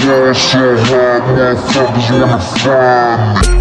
ball so hard, motherfuckers wanna find me.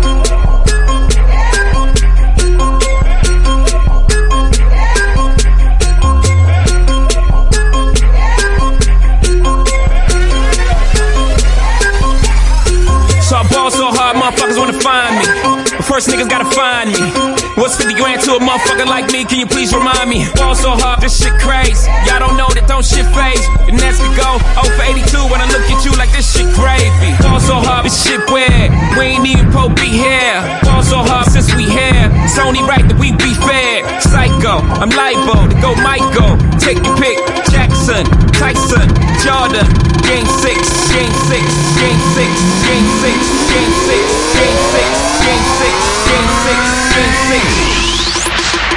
So I ball so hard, motherfuckers wanna find me. But first niggas gotta find me. What's 50 grand to a motherfucker like me? Can you please remind me? Ball so hard, this shit crazy. Y'all don't know that don't shit phase. The next we go 0 for 82 when I look at you like this shit gravy. Ball so hard, this shit weird. We ain't even po be here. Ball so hard since we here. It's only right that we be fair. Psycho, I'm libo to go Michael. Take your pick. Jackson, Tyson, Jordan. Game 6, game 6, game 6, game 6, game 6, game 6, game 6, game 6, game 6.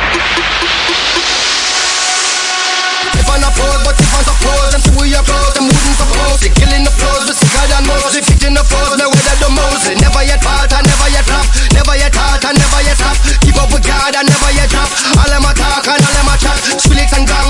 If I'm not pose, but if I'm suppose, them two we applause, them wouldn't suppose. They killing the flows, we sicker than most. They fit in the flows, no weather the most. Never yet halt, I never yet flop. Never yet halt, I never yet stop. Keep up with God, I never yet drop. All them attack and all them attack. Skrillex and gang,